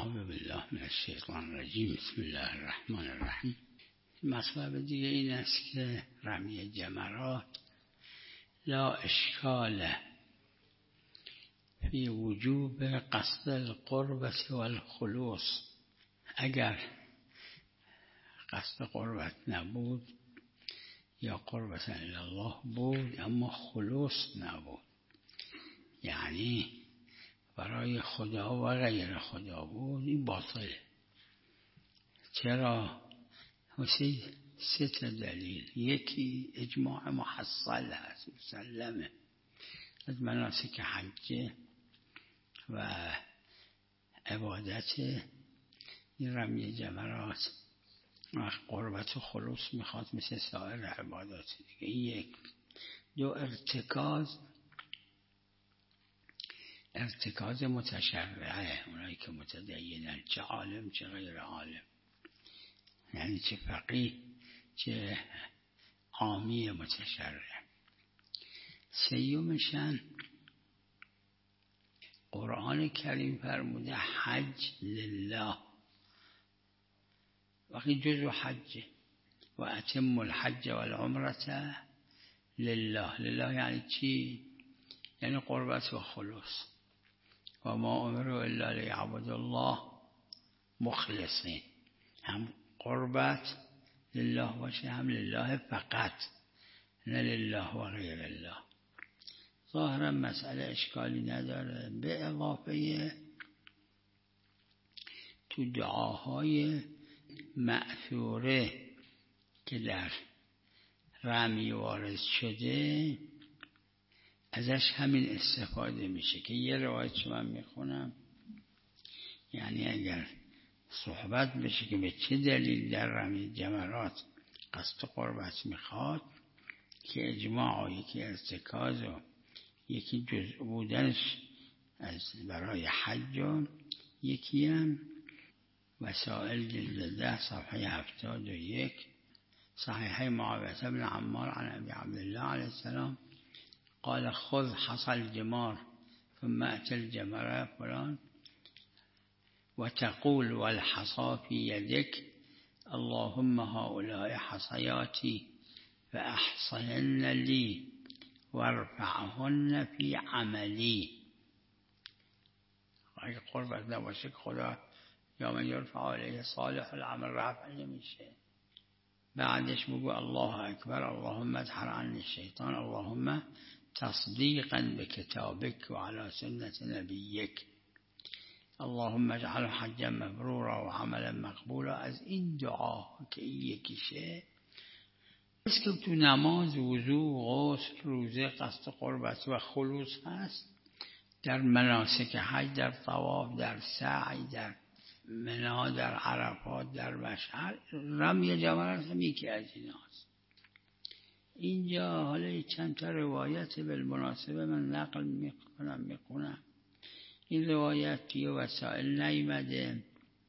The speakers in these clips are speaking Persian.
اعوذ بالله من الشیطان الرجیم. بسم الله الرحمن الرحیم. مطلب دیگه این است که رمی جمرات لا اشکال فی وجوب قصد القربت والخلوص. اگر قصد قربت نبود یا قربت الله بود اما خلوص نبود، یعنی برای خدا و غیر خدا بود، این باطله. چرا؟ سه دلیل. یکی اجماع محصل هست، مسلمه، از مناسک حج و عبادت این رمی جمرات و قربت و خلوص میخواد مثل سایر عبادات دیگه. یک. دو، ارتکاز متشرعه، اونایی که متدینن، چه عالم چه غیر عالم، یعنی چه فقیه چه عامی متشرع. سیومشن قرآن کریم فرموده حج لله، وقتی جزء حج و اتم الحج والعمرة لله. لله یعنی چی؟ یعنی قربت و خلوص. و ما امروا الا لیعبدوا الله مخلصین، هم قربت لله باشه هم لله فقط، نه لله و غیر الله. ظاهرا مسئله اشکالی نداره. به اضافه تو دعاهای مأثوره که در رمی وارد شده ازش همین استفاده میشه که یه روایت من میخونم، یعنی اگر صحبت بشه که به چه دلیل در رمی جمرات قصد قربت میخواد، که اجماع و یکی ارتکاز و یکی جزء بودنش از برای حج و یکی هم وسائل جلد 10 صفحه 71 صحیحه معاویه بن عمار عن ابی عبدالله علیه السلام قال خذ حصى الجمار ثم اتى الجمره فلان وتقول والحصى في يدك اللهم هؤلاء حصياتي فأحصين لي وارفعهن في عملي. اگه قربت نباشه که خدا یا من یرفع علیه صالح العمل رفع نمیشه. بعدش بگو الله اکبر اللهم ادحر عني الشیطان اللهم تصدیقا بکتابک و علی سنت نبیک اللهم اجعل حجا مبرورا و عملا مقبولا. از این دعا که این یکیشه است که تو نماز، وضو، غسل، روزه قصد قربت و خلوص هست، در مناسک حج، در طواف، در سعی، در منا، در عرفات، در مشعر، رمی جمرات هم یکی از ایناست. اینجا حالا چند تا روایت بالمناسبه من نقل میکنم. این روایت توی وسائل نیامده،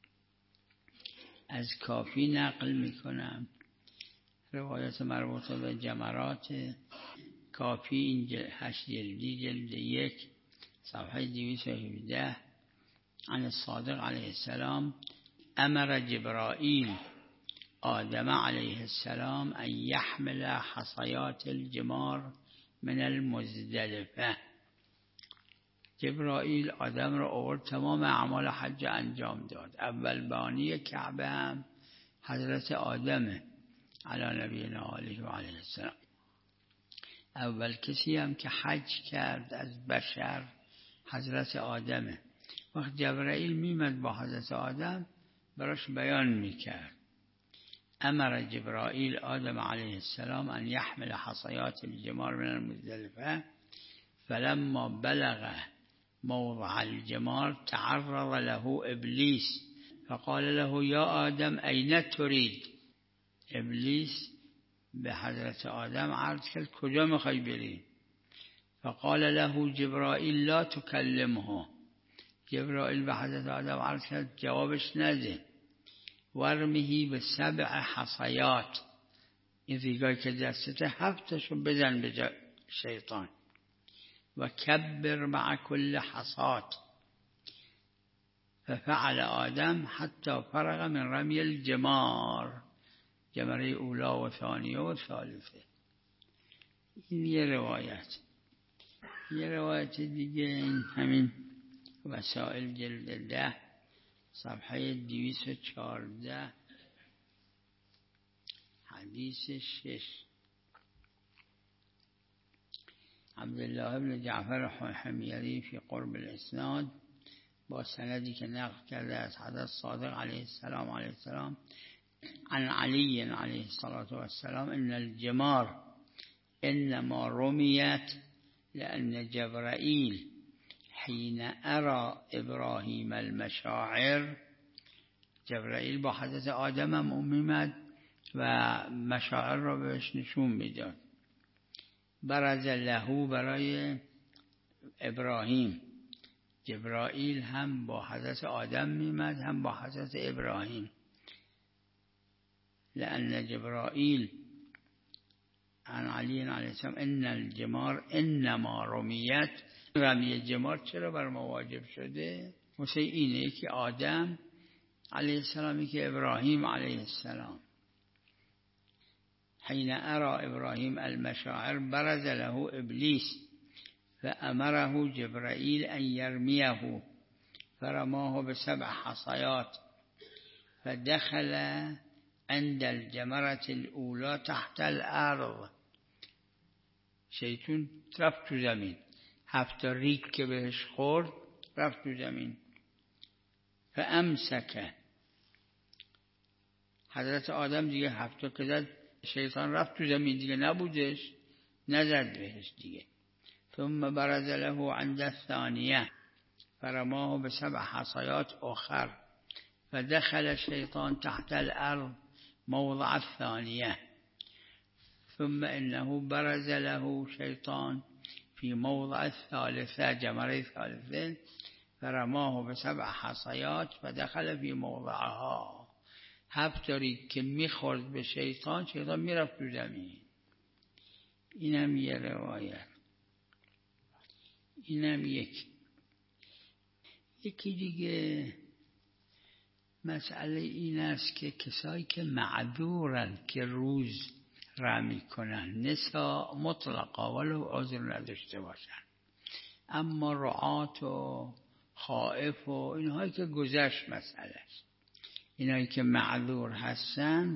از کافی نقل میکنم. روایت مربوط به جمرات کافی این 8 جلدی جلد 1 صفحه 217 عن الصادق علیه السلام امر جبرائیل آدم علیه السلام ان یحمل حصیات الجمار من المزدلفه. جبرائیل آدم را آورد، تمام اعمال حج انجام داد. اول بانی کعبه هم حضرت آدمه علی نبینا علیه و علیه السلام. اول کسی هم که حج کرد از بشر حضرت آدمه. وقت جبرائیل میمد با حضرت آدم براش بیان میکرد. امر جبرائیل آدم علیه السلام ان یحمل حصیات الجمار من المزدلفه فلما بلغ موضع الجمار تعرض له ابلیس فقال له یا آدم این تريد. ابلیس به حضرت آدم عرض کرد کجا میخوای بری؟ فقال له جبرائیل لا تکلمه. جبرائیل به حضرت آدم عرض کرد جوابش نده. ورمهی به 7 حصیات، این ریگایی که دستته 7 بزن به شیطان. و کبر مع کل حصات، ففعل آدم حتی فرغ من رمی الجمار، جمره اولا و ثانیه و ثالثه. این یه روایت. یه روایت دیگه این همین وسائل جلد 10 صفحه 214 حدیث 6. عبدالله بن جعفر حمیری فی قرب الاسناد با سندی که نقل کرده از حضرت صادق علیه السلام عن علی علیه السلام ان الجمار انما رمیت لأن جبرائیل حين ارى ابراهیم المشاعر، جبرائیل با حضرت آدم هم اومد و مشاعر را بهش نشون میداد. برز له برای ابراهیم، جبرائیل هم با حضرت آدم میمد هم با حضرت ابراهیم. لأن جبرائیل عن علی علیه السلام ان الجمار انما رمیت، رمی جمار چرا بر ما واجب شده؟ مثل اینه که آدم علیه السلامی که ابراهیم علیه السلام حين ارى ابراهیم المشاعر برز له ابلیس فامره جبرائیل ان یرمیه فرماه ب7 حصیات فدخل عند الجمرة الاولى تحت الارض. شیطان رفت تو زمین، 7 ریگ که بهش خورد رفت تو زمین. فامسک، حضرت آدم دیگه 7 که زد، شیطان رفت تو زمین دیگه نبودش، نزد بهش دیگه. ثم برز له عند الثانیه فرماه ب7 حصیات اخر فدخل الشیطان تحت الارض موضع الثانیه ثم انه برز له شیطان في موضع الثالثه، جمره ثالثه فرماه ب7 حصیات فدخل في موضعها. 7 ریگ که میخورد به شیطان، شیطان میرفت تو زمین. اینم یه روایت. اینم یکی دیگه مسئله این است که کسایی که معذورن که روز رمی کنن، نسا مطلقا ولو عذر نداشته باشن، اما رعات و خائف و اینهایی که گذشت مسئله است، اینایی که معذور هستن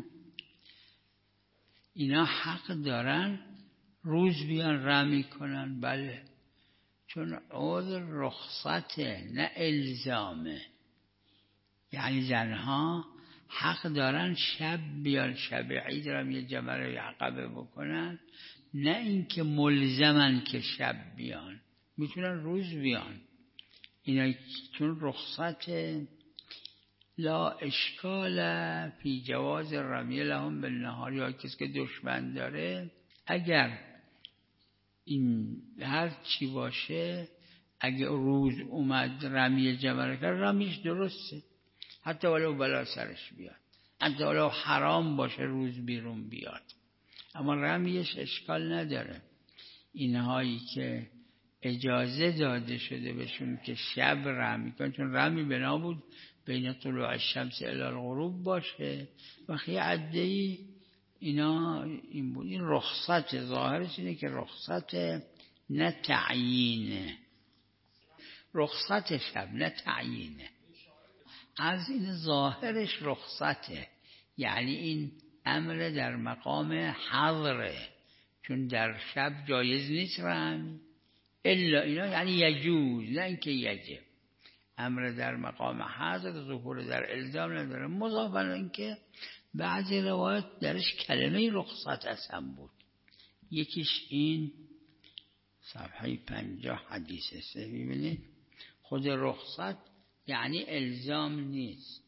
اینا حق دارن روز بیان رمی کنن. بله، چون عذر رخصته نه الزامه. یعنی زنها حق دارن شب بیان، شب عید رمی جمره یعقبه بکنن، نه اینکه ملزمن که شب بیان، میتونن روز بیان. اینا چون رخصته. لا اشکال فی جواز رمی لهم بالنهار، یا کسی که دشمن داره اگر این هر چی باشه، اگه روز اومد رمی جمره کرد، رمیش درسته، حتی ولو بلا سرش بیاد، حتی ولو حرام باشه روز بیرون بیاد، اما رمیش اشکال نداره. اینهایی که اجازه داده شده بهشون که شب رمی کنن، چون رمی بنا بود بین طلوع الشمس الی الغروب باشه، وقتی عده‌ای اینا این بود. این رخصت ظاهرش اینه که رخصت نه تعیینه، رخصت شب نه تعیینه. از این ظاهرش رخصته، یعنی این امر در مقام حضره، چون در شب جایز نیست رمی الا اینا، یعنی یجوز نه اینکه یجب. امر در مقام حضر، ظهور در الزام نداره. مضافاً اینکه بعضی روایت درش کلمه رخصت هم بود. یکیش این صفحه 50 حدیث است، ببینید خود رخصت یعنی الزام نیست.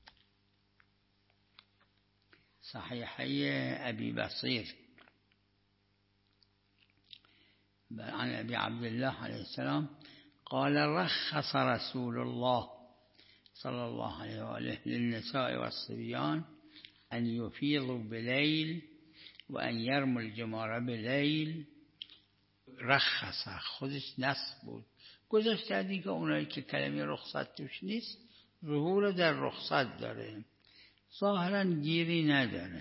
صحیحه ابی بصیر عن ابي عبد الله عليه السلام قال رخص رسول الله صلى الله عليه وآله للنساء والصبيان أن يفيضوا بليل وأن يرموا الجمار بليل. رخص خودش نصب بود، گذاشت کردی که اونایی که کلمه رخصت توش نیست ظهور در رخصت داره، ظاهرا گیری نداره.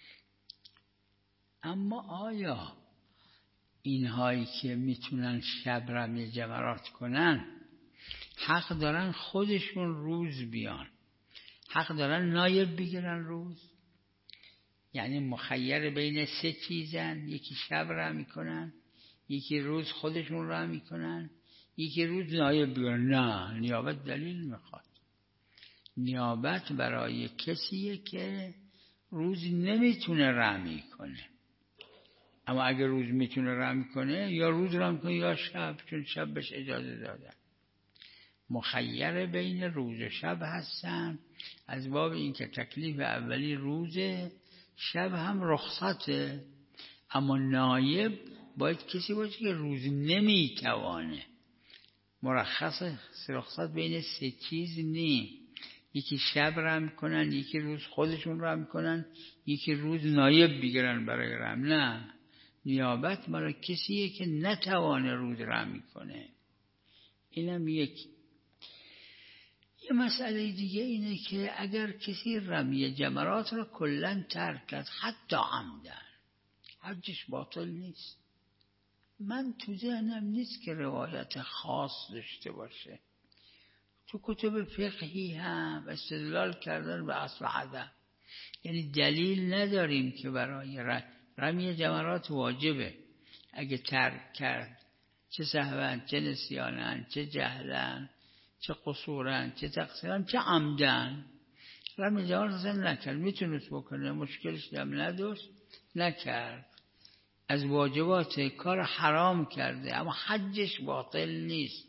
اما آیا اینهایی که میتونن شب رمی جمرات کنن حق دارن خودشون روز بیان؟ حق دارن نایب بگیرن روز؟ یعنی مخیر بین 3 چیزن، یکی شب رمی کنن، یکی روز خودشون رمی کنن، یکی روز نایب بگیرن. نه، نیابت دلیل میخواد. نیابت برای کسیه که روز نمیتونه رمی کنه. اما اگر روز میتونه رمی کنه، یا روز رمی کنه یا شب، چون شب بهش اجازه دادن. مخیر بین روز و شب هستن، از باب این که تکلیف اولی روزه، شب هم رخصته. اما نایب باید کسی باشه که روز نمیتوانه. مرخص رخصت بین 3 چیز نی، یکی شب رم کنن، یکی روز خودشون رم کنن، یکی روز نایب بگیرن برای رم. نه، نیابت برای کسیه که نتوانه روز رم کنه. اینم یکی. یه مسئله دیگه اینه که اگر کسی رمی جمرات را کلن ترک کرد، حتی عمدن، حجش باطل نیست. من تو ذهنم نیست که روایت خاص داشته باشه. تو کتب فقهی هم استدلال کردن به اصل عدم، یعنی دلیل نداریم که برای رمی جمرات واجبه. اگه ترک کرد، چه سهواً، چه نسیاناً، چه جهلاً، چه قصوراً، چه تقصیراً، چه عمداً، رمی جمرات اصلا نکرد، میتونست بکنه، مشکلش هم نداشت، نکرد. از واجبات کار حرام کرده، اما حجش باطل نیست.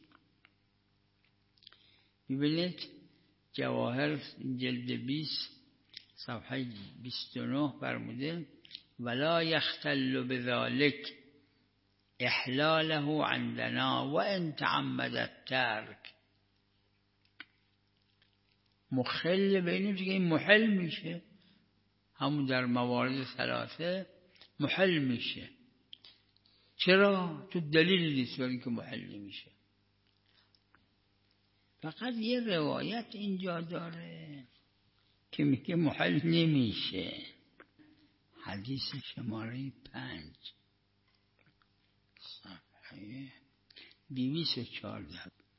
ببینید جواهر جلد 20 صفحه 29 فرموده ولا یختل بذلك احلاله عندنا و ان تعمد الترک. مخل بینیم که این محل میشه، همون در موارد 3 محل میشه. چرا؟ تو دلیل نیست برای اینکه محل نمیشه. فقط یه روایت اینجا داره که میگه محل نمیشه. حدیث شماره 5 صفحه 214.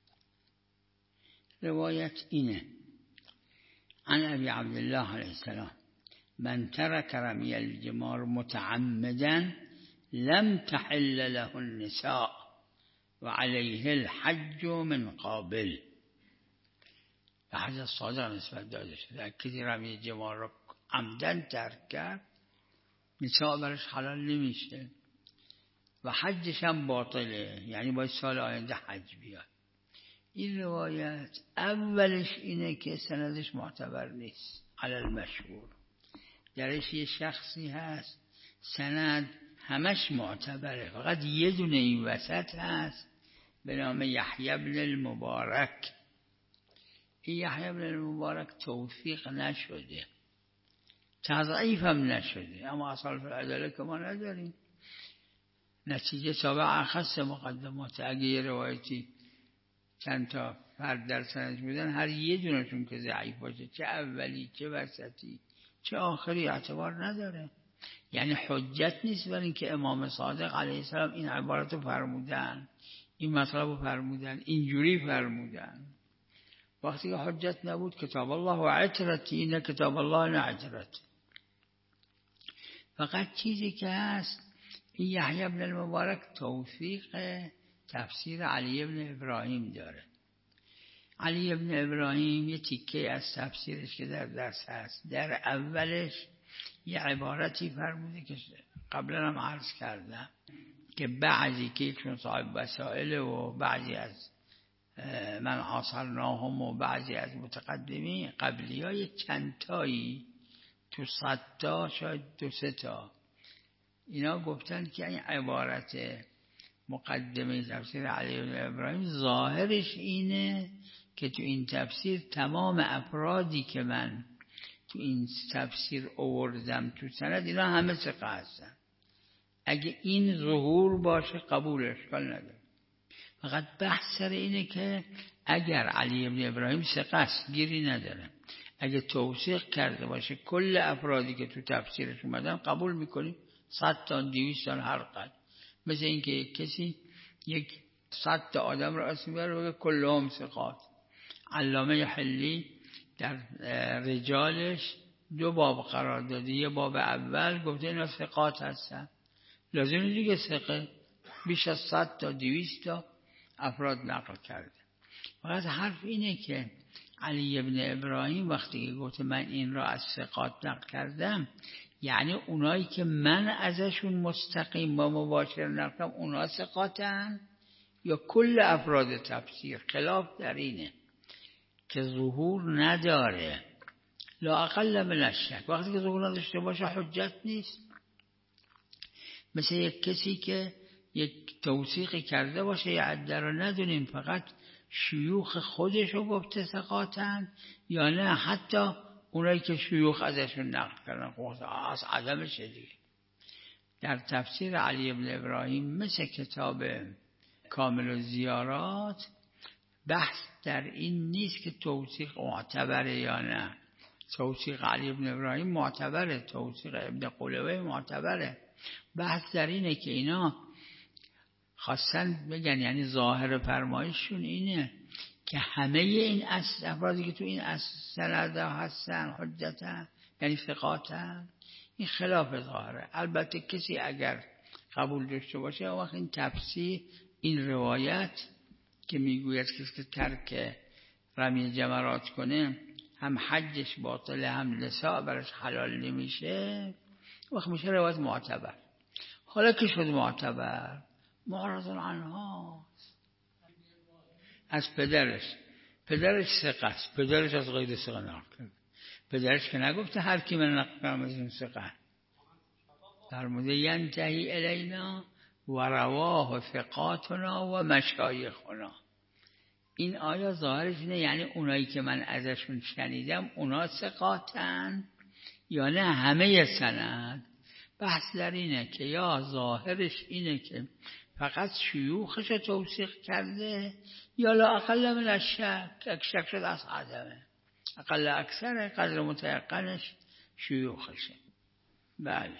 روایت اینه: عن ابی عبدالله علیه السلام من ترک رمی الجمار متعمدا لم تحل له النساء و علیه الحج من قابل. به حضرت صادق نسبت داده شده کسی رمی جمار را عمدن ترک کرد، نساء برش حلال نمیشه و حجش هم باطله، یعنی باید سال آینده حج بیاد. این روایت اولش اینه که سندش معتبر نیست، علی المشهور. درش یه شخصی هست سند همش معتبره، فقط یه دونه این وسط هست به نام یحیی بن المبارک. این یحیی بن المبارک توفیق نشده، تضعیف هم نشده، اما اصال العداله که ما نداریم. نتیجه تابع اخص مقدمات. اگه یه روایتی چند تا فرد در سند بودن، هر یه دونشون که ضعیف باشه، چه اولی چه وسطی چه آخری، اعتبار نداره. یعنی حجت نیست برای اینکه امام صادق علیه السلام این عبارت رو فرمودن، این مطلب رو فرمودن، اینجوری فرمودن. وقتی که حجت نبود، کتاب الله و عترتی، نه کتاب الله نه عترت. فقط چیزی که هست این یحیی بن المبارک توفیق تفسیر علی بن ابراهیم داره. علی بن ابراهیم یه تیکه از تفسیرش که در درس هست، در اولش یه عبارتی فرموده که قبلا هم عرض کردم که بعضی که چون صاحب وسائل و بعضی از من عاصرناهم و بعضی از متقدمین قبلی های چند تایی تو 100 تا شاید 2-3 تا اینا گفتن که این عبارت مقدمه تفسیر علی بن ابراهیم ظاهرش اینه که تو این تفسیر تمام افرادی که من تو این تفسیر آوردم تو سند اینا همه ثقه هستن. اگه این ظهور باشه قبول اشکال نداره. فقط بحث سر اینه که اگر علی ابن ابراهیم ثقه است گیری نداره، اگه توثیق کرده باشه کل افرادی که تو تفسیرش اومدن قبول میکنیم، 100 تا 200 تا هر قدر. مثل اینکه کسی 100 تا آدم رو اسم بیاره و بگه کلهم ثقات. علامه حلی در رجالش 2 باب قرار داده، یه باب اول گفته اینا ثقات هستن، لازم دیگه ثقه بیش از 100 تا 200 تا افراد نقل کرده. فقط حرف اینه که علی ابن ابراهیم وقتی که گفته من این را از ثقات نقل کردم، یعنی اونایی که من ازشون مستقیم و مباشر نقل کردم اونا ثقاتن یا کل افراد تفسیر؟ خلاف در اینه که ظهور نداره، لا اقل من الشک. وقتی که ظهور نداشته باشه حجت نیست. مثل یک کسی که یک توثیقی کرده باشه یه عده رو ندونیم فقط شیوخ خودش رو گفته ثقاتن یا نه حتی اونایی که شیوخ ازشون نقل کردن از عدمشه دیگه. در تفسیر علی ابن ابراهیم مثل کتاب کامل الزیارات بحث در این نیست که توثیق معتبره یا نه. توثیق علی ابن ابراهیم معتبره، توثیق ابن قلوه معتبره. بحث در اینه که اینا خواستن بگن، یعنی ظاهر فرمایششون اینه که همه این افرادی که تو این سند هستن حجتن، یعنی ثقاتن. این خلاف ظاهره. البته کسی اگر قبول داشته باشه اون وقت این تفسیر، این روایت که میگوید کسی که ترک رمی جمرات کنه هم حجش باطله هم نساء برش حلال نمیشه، وقت میشه روایت معتبر. حالا که شد معتبر معرض عنها از پدرش ثقه است، پدرش از غیر ثقه نقل کرد. پدرش که نگفته هر کی من نقل کنم از این ثقه، فرموده ینتهی الینا و رواه ثقاتنا و مشایخنا. این آیا ظاهرش اینه یعنی اونایی که من ازشون شنیدم اونا ثقاتن یا نه همه سند؟ بحث در اینه که یا ظاهرش اینه که فقط شیوخش توثیق کرده یا لا اقل من الشک، شک شد از عدمه، اقل اکثر قدر متیقنش شیوخشه. بله.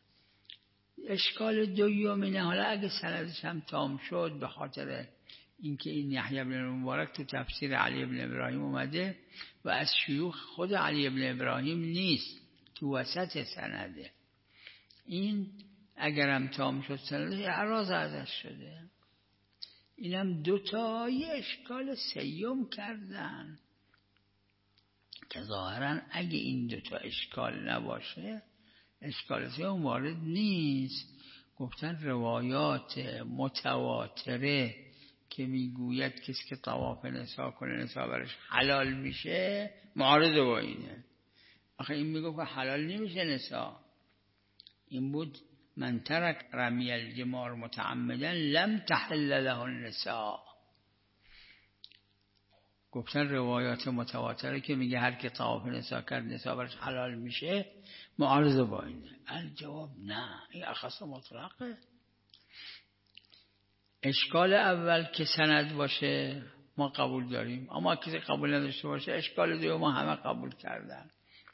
اشکال دوم اینه، حالا اگه سندش هم تام شد به خاطر اینکه این یحیی بن مبارک تو تفسیر علی بن ابراهیم اومده و از شیوخ خود علی بن ابراهیم نیست، تو وسط سنده، این اگرم تام شد سنده اعراض ازش شده. اینم 2 تا یه اشکال سیوم کردن که ظاهرا اگه این 2 تا اشکال نباشه اشکال سیوم وارد نیست. گفتن روایات متواتره که میگوید کسی که طواف نسا کنه نسا برش حلال میشه معارض با اینه. آخه این میگه که حلال نمیشه نسا، این بود من ترک رمی الجمار متعمدا لم تحل له النساء. گفتن روایات متواتره که میگه هر که طواف نسا کرد نسا برش حلال میشه معارض با اینه. الجواب نه، این اخص مطلقه. اشکال اول که سند باشه ما قبول داریم، اما کسی قبول نداشته باشه اشکال دوم ما همه قبول کردن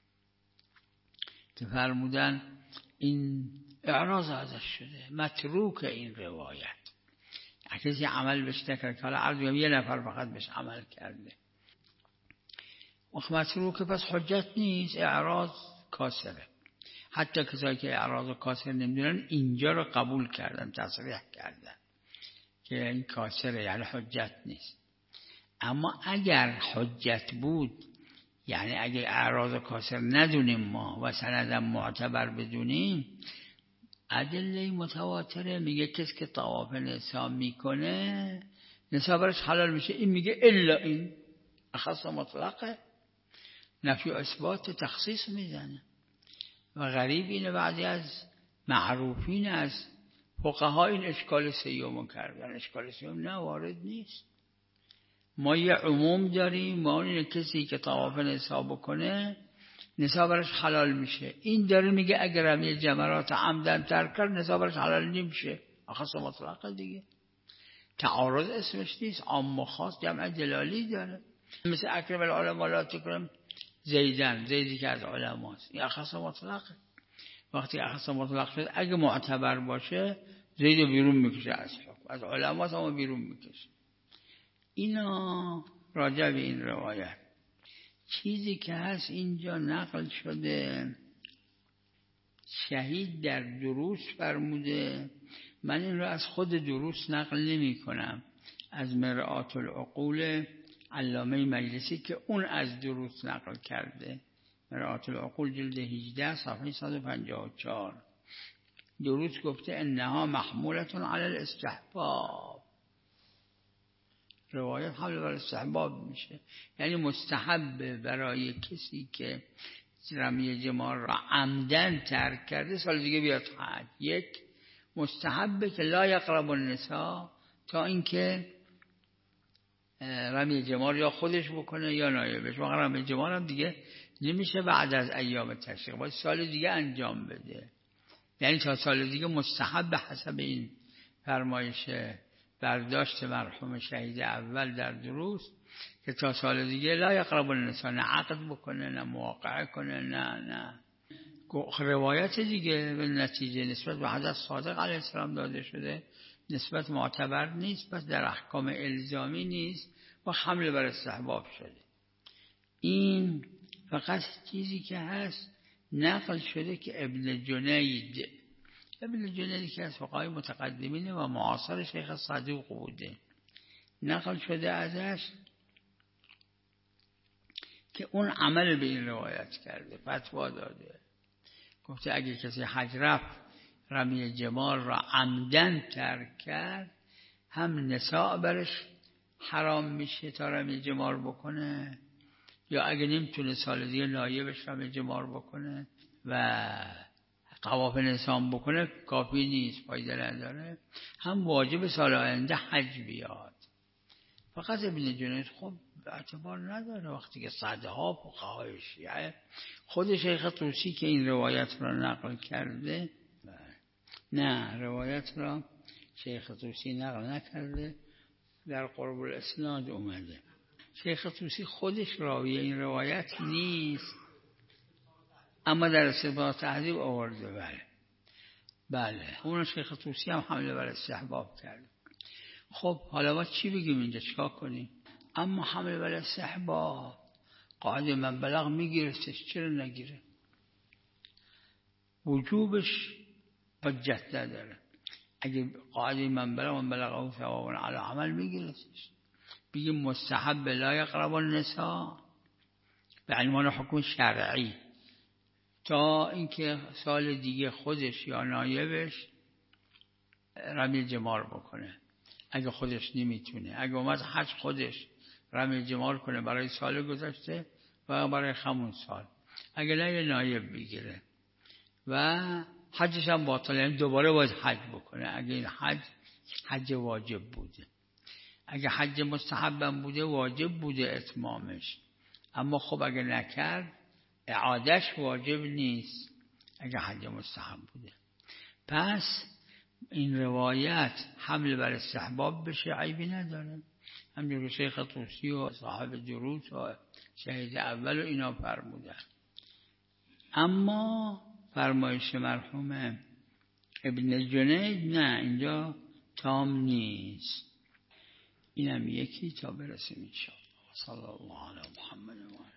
که فرمودن این اعراض ازش شده، متروک این روایت. کسی عمل بهش نکرد، حالا عرض یه نفر فقط بهش عمل کرده متروک، پس حجت نیست، اعراض کاسره. حتی کسایی که اعراض کاسر نمیدونن اینجا رو قبول کردن، تصریح کردن که این کاسره، یعنی حجت نیست. اما اگر حجت بود، یعنی اگر اعراض کاسر ندونیم ما و سندم معتبر بدونیم، ادله متواتره میگه کسی که طواف نسا میکنه نسا برش حلال میشه، این میگه الا این اخص مطلقه، نفی اثبات تخصیص میزنه. و غریب اینه بعضی از معروفین از فقها این اشکال سیوم کردن. اشکال سیوم نه، وارد نیست. ما یه عموم داریم، ما اینه کسی که طواف نسا بکنه نسا برش حلال میشه. این داره میگه اگر رمی جمرات عمدن ترک کرد نسا برش حلال نمیشه، اخص مطلقه دیگه. تعارض اسمش نیست، عام و خاص جمع دلالی داره. مثل اکرم العلماء لا تکرم زیدن، زیدی که از علماست، این اخص مطلقه. وقتی اخص مطلق شد اگه معتبر باشه زید رو بیرون میکشه از علماست، اما بیرون میکشه. اینا راجع به این روایت. چیزی که هست اینجا نقل شده، شهید در دروس فرموده. من این رو از خود دروس نقل نمی کنم، از مرآت العقول علامه مجلسی که اون از دروس نقل کرده. مرآت العقول جلد 18 صفحه 154. دروس گفته انها محمولتون علی الاستحباب. روایت حمل بر استحباب میشه، یعنی مستحب برای کسی که رمی جمار را عمدن ترک کرده سال دیگه بیاد حج. یک مستحبه که لا یقرب النساء، تا اینکه رمی جمار یا خودش بکنه یا نایبش. واقعا رمی جمار هم دیگه نمیشه بعد از ایام تشریق، باید سال دیگه انجام بده. یعنی تا سال دیگه مستحب حسب این فرمایش برداشت مرحوم شهید اول در دروس که تا سال دیگه لا یقرب النساء، نه عقد بکنه نه مواقعه کنه نه. روایت دیگه به نتیجه نسبت به حضرت صادق علیه السلام داده شده، نسبت معتبر نیست، پس در احکام الزامی نیست و حمل بر استحباب شده. این فقط چیزی که هست نقل شده که ابن جنید که از فقهای متقدمین و معاصر شیخ صدوق بوده، نقل شده ازش که اون عمل به این روایت کرده، فتوا داده، گفته اگه کسی حج رفت رمی جمار را عمدن ترک کرد، هم نساء برش حرام میشه تا رمی جمار بکنه، یا اگه نمیتونه سال دیگه نایبش رمی جمار بکنه و طواف نسام بکنه کافی نیست، فایده نداره، هم واجب سال آینده حج بیاد. فقط ابن جنید خب اعتبار نداره وقتی که صدها فقهای شیعه، خود شیخ طوسی که این روایت را نقل کرده، نه روایت را شیخ طوسی نقل نکرده، در قرب الاسناد اومده. شیخ طوسی خودش راوی این روایت نیست، اما در استدراک تهذیب آورده. بله اون شیخ طوسی هم حمله بر استحباب کرده. خب حالا ما چی بگیم اینجا، چیکار کنیم؟ اما حمله بر استحباب قاعده من بلغ میگیرستش، چرا نگیره؟ وجوبش حجت نداره. اگه قاعده من بلغ او ثواب علی عمل میگیرستش، بگیم مستحب لا یقرب النساء به عنوان حکم شرعی، تا اینکه سال دیگه خودش یا نایبش رمی جمار بکنه. اگه خودش نمیتونه، اگه اومد حج خودش رمی جمار کنه برای سال گذشته و برای همون سال، اگه نه یه نایب بگیره و حجش هم باطله، یعنی دوباره باید حج بکنه. اگه این حج واجب بوده، اگه حج مستحبم بوده واجب بوده اتمامش، اما خب اگه نکرد اعادش واجب نیست اگه حج مستحب بوده. پس این روایت حمل بر استحباب بشه عیبی نداره، همجور که شیخ طوسی و صاحب دروس و شهید اول و اینا فرمودن. اما فرمایش مرحوم ابن جنید نه، اینجا تام نیست. اینم یکی تا برسیم انشاءالله. صلی الله علی محمد و